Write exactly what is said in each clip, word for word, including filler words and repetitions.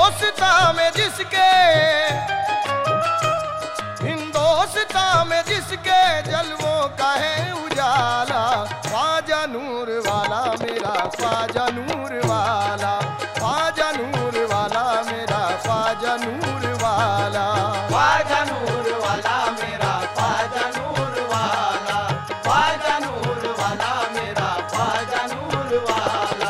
हिंदोस्तां में जिसके हिंदोस्तां में जिसके जलवों का है उजाला, ख्वाजा नूर वाला मेरा ख्वाजा नूर वाला, ख्वाजा नूर वाला मेरा ख्वाजा नूर वाला, ख्वाजा नूर वाला मेरा ख्वाजा नूर वाला, ख्वाजा नूर वाला मेरा ख्वाजा नूर वाला।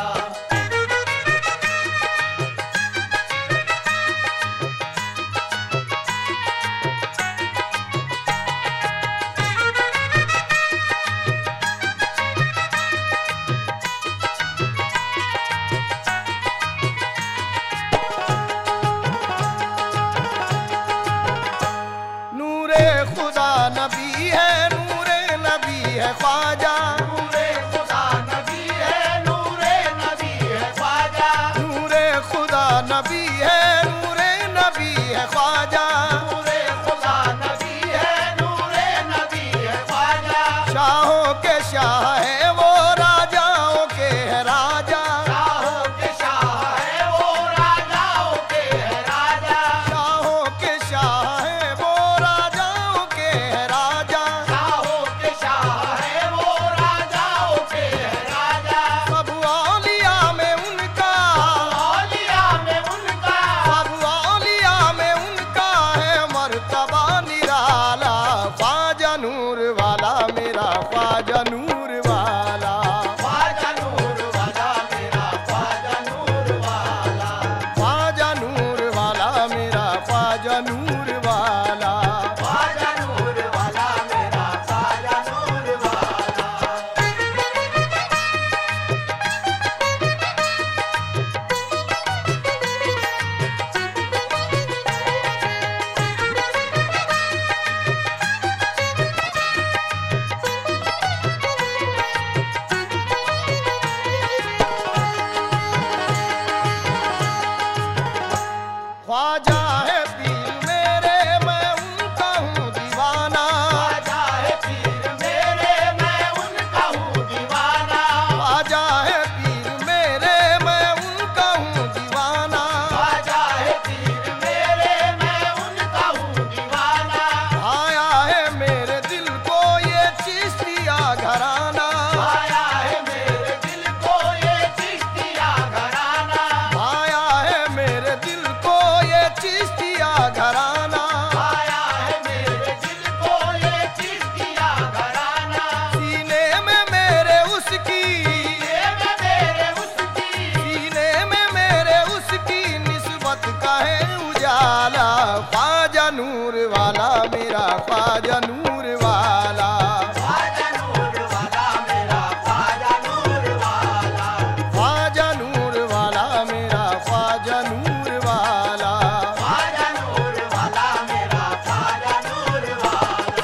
नूरे खुदा नबी है, नूरे नबी है ख्वाजा, नूरे खुदा नबी है, नूरे नबी है ख्वाजा, नूरे खुदा नबी है, नूरे नबी है ख्वाजा, नूरे खुदा नबी है, नूरे नबी है ख्वाजा। शाहों के शाह है वो, राजाओं के है राजा, शाहों के शाह है वो, राजाओं के है राजा, शाहों के शाह है वो, राजाओं के है राजा, शाहों के शाह है वो, राजाओं के है राजा। सब औलिया में उनका, औलिया में उनका, सब औलिया में उनका है मर्तबा निराला, ख्वाजा नूर वाला मेरा ख्वाजा नूर वाला, ख्वाजा नूर वाला मेरा ख्वाजा नूर वाला, ख्वाजा नूर वाला मेरा ख्वाजा नूर वाला। ख्वाजा नूर वाला मेरा ख्वाजा नूर वाला। ख्वाजा है पीर मेरे मैं उनका हूँ दीवाना, ख्वाजा है पीर मेरे मैं उनका हूँ दीवाना, ख्वाजा है पीर मेरे मैं उनका हूँ दीवाना, ख्वाजा है पीर मेरे मैं उनका हूँ दीवाना। आया है मेरे दिल को ये चिश्तिया घराना, आया है मेरे दिल को ये चिश्तिया घराना, आया है मेरे दिल को ये चिश्तिया घराना, आया है मेरे दिल को ये चिश्तिया घराना। सीने में मेरे उसकी, ये में मेरे उसकी, सीने में मेरे उसकी निस्बत का है उजाला, ख्वाजा नूर वाला मेरा ख्वाजा नूर वाला, ख्वाजा नूर वाला मेरा ख्वाजा नूर वाला, ख्वाजा नूर वाला मेरा ख्वाजा नूर वाला। ख्वाजा नूर वाला मेरा ख्वाजा नूर वाला।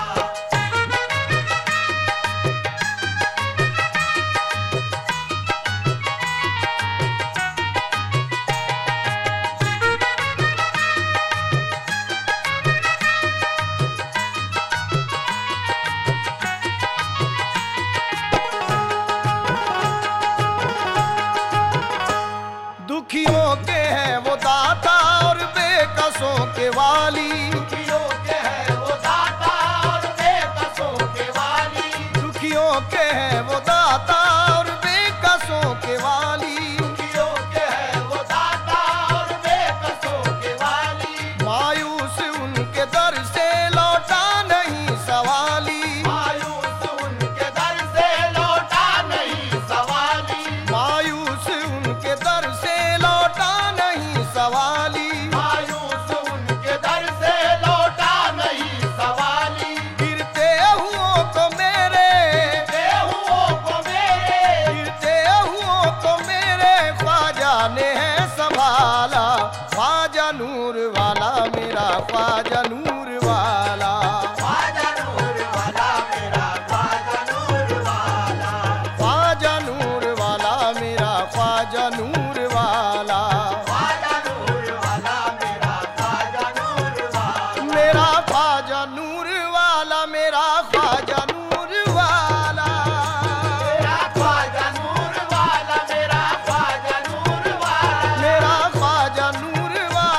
दुखियों के हैं वो दाता और बेकसों के वाली, दुखियों के है वो दाता और बेकसों के वाली, दुखियों के हैं वो दाता और बेकसों के वाली, दुखियों के है वो दाता और बेकसों के वाली। मायूस उनके दर से लौटा नहीं सवाली, मायूस उनके दर से लौटा नहीं सवाली, मायूस उनके दर से लौटा नहीं सवाली, मायूस उनके दर से लौटा नहीं सवाली। गिरते हुओं को मेरे, देहुओं को मेरे, गिरते हुओं को मेरे ख्वाजा ने है संभाला, ख्वाजा नूर वाला मेरा ख्वाजा नूर वाला, ख्वाजा नूर वाला मेरा ख्वाजा नूर वाला, ख्वाजा नूर वाला मेरा ख्वाजा नूर वाला, ख्वाजा नूर वाला मेरा ख्वाजा नूर वाला, मेरा ख्वाजा नूर वाला मेरा ख्वाजा नूर वाला, मेरा ख्वाजा नूर वाला मेरा ख्वाजा नूर वाला, मेरा ख्वाजा नूर वाला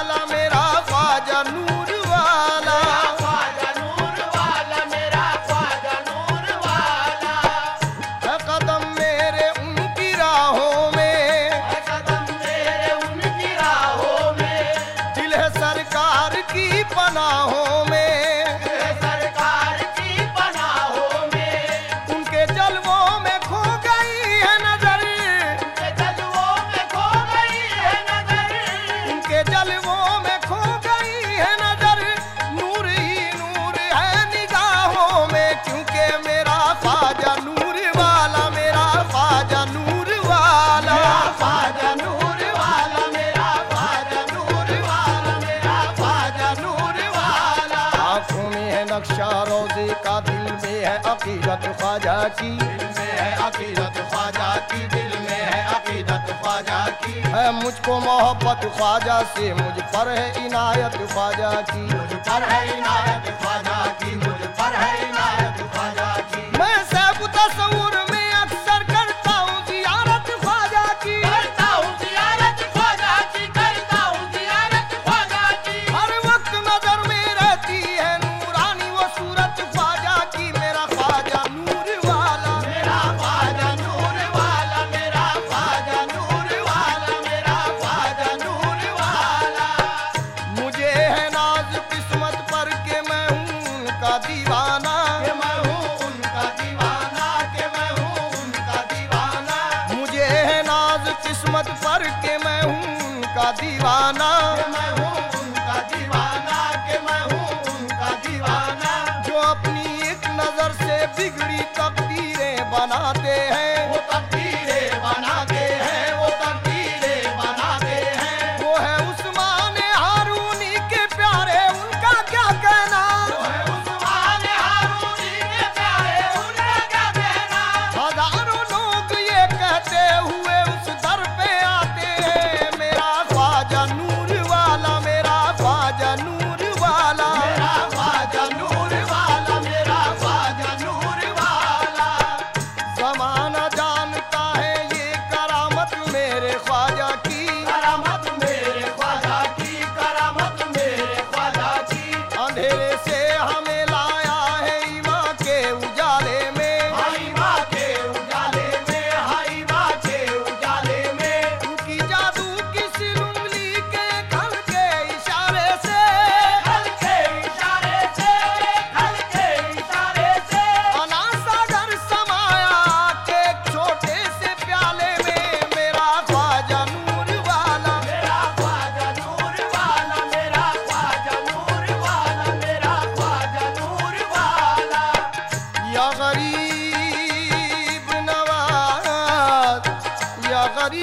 ख्वाजा की, दिल में है अकीदत ख्वाजा की, दिल में है अकीदत ख्वाजा की। है मुझको मोहब्बत ख्वाजा से, मुझ पर है इनायत ख्वाजा की। मुझ पर है इनायत ख्वाजा की, मुझ पर है इनायत ख्वाजा की। मैं सब तस्वुर में अक्सर करता हूँ जियारत ख्वाजा की, करता हूँ जियारत ख्वाजा की, करता हूँ जियारत ख्वाजा की। हर वक्त नजर में रहती है नूरानी वो सूरत ख्वाजा की। मेरा ख्वाजा नूर वाला, मेरा ख्वाजा नूर वाला, मेरा ख्वाजा नूर वाला, मेरा ख्वाजा नूर वाला। मुझे है नाज किस्मत पर के मैं हूँ उनका दीवाना, कि मैं हूँ उनका दीवाना, कि मैं हूँ उनका दीवाना। मुझे है नाज किस्मत पर के मैं हूँ उनका दीवाना। कि मैं हूँ उनका दीवाना, कि मैं हूँ उनका दीवाना। जो अपनी एक नजर से बिगड़ी तकदीरें बनाते हैं, वो तकदीरें बनाते हैं, वो तकदीरें बनाते हैं। वो है उस्मान हारूनी के प्यारे उनका क्या कहना। वो है उस्मान हारूनी के प्यारे, उनका क्या कहना। हजारों लोग ये कहते हुए उस दर पे आते हैं, मेरा ख्वाजा नूर वाला, मेरा ख्वाजा नूर वाला। मेरा ख्वाजा नूर वाला, मेरा ख्वाजा नूर वाला। जमाना जानता है ये करामत मेरे ख्वाजा की, करामत मेरे ख्वाजा की, करामत मेरे ख्वाजा की। अंधेरे से हमें लाया है ईमान के उजाले में। हाई माँ के उजाले में, हाई माँ के उजाले में। उनकी जादू की सिलुंगली के खल के इशारे से, हल्के इशारे से, हल्के इशारे से। अना सागर समाया के छोटे से प्याले में। मेरा ख्वाजा नूर वाला, मेरा ख्वाजा नूर वाला, मेरा ख्वाजा नूर वाला, मेरा ख्वाजा नूर वाला। या गरीब नवाज, या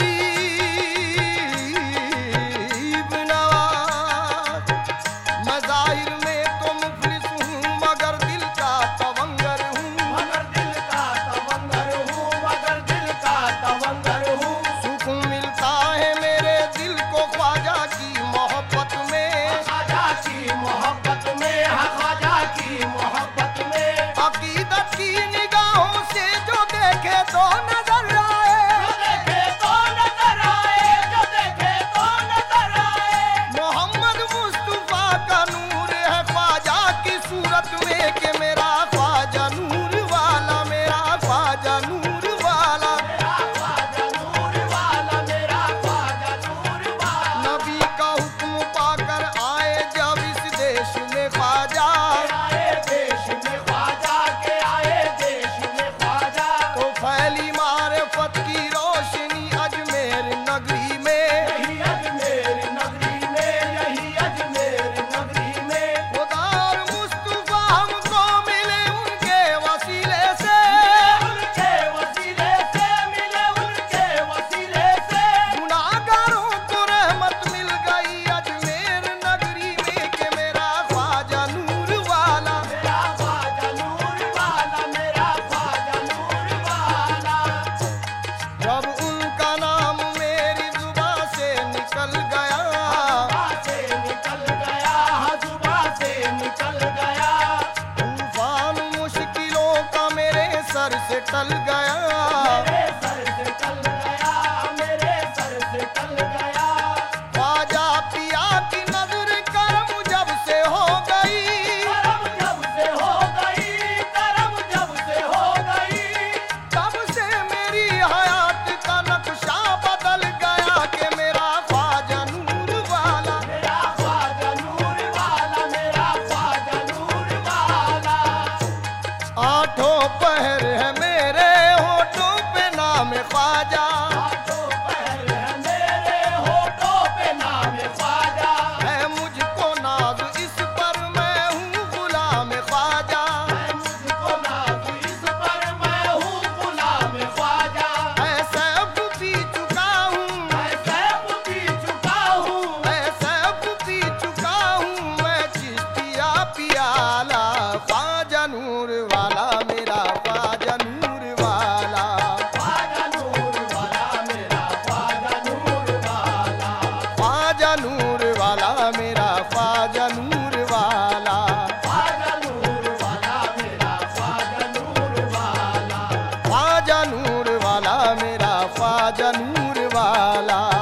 गरीब नवाज। मैं जाहिर में तो मुफलिस हूँ मगर दिल का तवंगर हूँ। मगर दिल का तवंगर हूँ, मगर दिल का तवंगर हूँ। सुकून मिलता है मेरे दिल को ख्वाजा की मोहब्बत में। ख्वाजा की मोहब्बत में, हाँ ख्वाजा की मोहब्बत में। अकीदत की निगाहों से जो देखे तो नजर आए, जो देखे तो नजर आए, जो देखे तो नजर आए। मोहम्मद मुस्तफा का नूर है ख्वाजा की सूरत में। कि मेरा ख्वाजा नूर वाला, मेरा ख्वाजा नूर वाला। मेरा ख्वाजा नूर वाला, मेरा ख्वाजा नूर वाला। नबी का हुक्म पाकर आए जब इस देश में ख्वाजा, आए देश में ख्वाजा, के आए देश में ख्वाजा। तो फैली मा ख्वाजा नूर वाला।